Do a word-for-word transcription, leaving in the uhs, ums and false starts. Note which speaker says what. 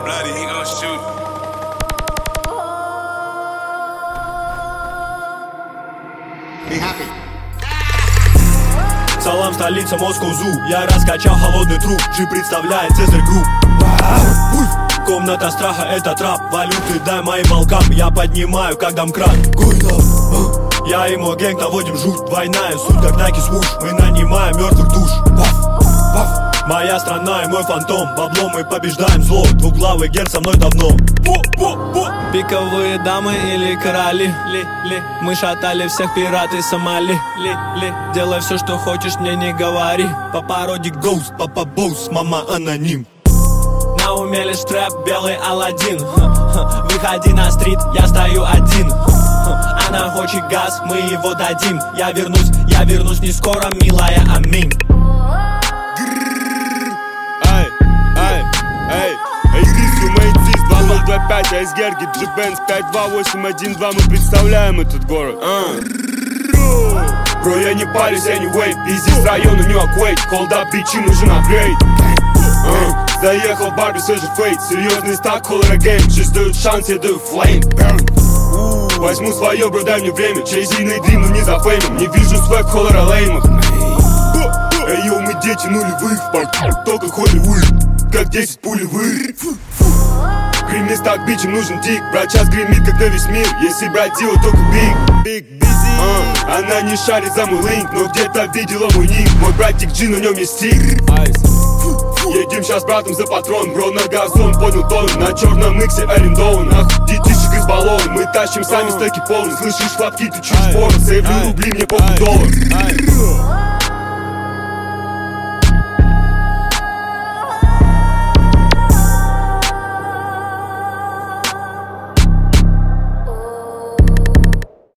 Speaker 1: bloody, he gon' shoot.
Speaker 2: Be happy.
Speaker 3: Салам, столица Москву-Зу. Я раскачал холодный труп. Джи представляет Цезарь Групп. Комната страха, это трап. Валюты дай моим волкам. Я поднимаю, как домкрат. Я и мой гэнг наводим жуть. Двойная суть, как Nike свуш. Мы нанимаем мертвых душ. Моя страна и мой фантом. Бабло мы побеждаем зло. Двуглавый ген со мной давно. Пиковые дамы или короли ли, ли. Мы шатали всех пираты Сомали ли, ли. Делай все, что хочешь, мне не говори. По породе Ghost, папа Боус, мама аноним. На уме лишь трэп, белый Аладдин. Выходи на стрит, я стою один. Она хочет газ, мы его дадим. Я вернусь, я вернусь не скоро, милая, аминь.
Speaker 4: Ай, ай, ай, эй, Дисью, Мэйдзис, два ноль два пять, айсберги, Джи-Бенз, пять два восемь один два, мы представляем этот город. Бро, я не парюсь, я не вейп, изи с района Нью-Йорк, hold up, бичи, нужен апгрейд. Заехал в бар, все же фейк, серьезный стак, холлера гейм, жизнь дают шанс, я даю флейм. Возьму свое, бро, дай мне время, чейзиный дрим, но не за феймом, не вижу свек в холлера леймах. Эй, йоу, мы дети нулевых, только Холливуд, как десять пулевых. Грим не стак, бичем нужен дик, брат час гремит, как на весь мир, если брать дело, только биг. Big busy. uh, Она не шарит за мой линк, но где-то видела мой ник. Мой братик Джи, на нем есть стик. Едем сейчас с братом за патрон, бро, на газон, понял тон. На черном иксе арендован, нахуй детишек из баллона. Мы тащим сами стеки полны, слышишь хлопки, ты чуть порно. Сейвлю рубли, мне похуй доллар.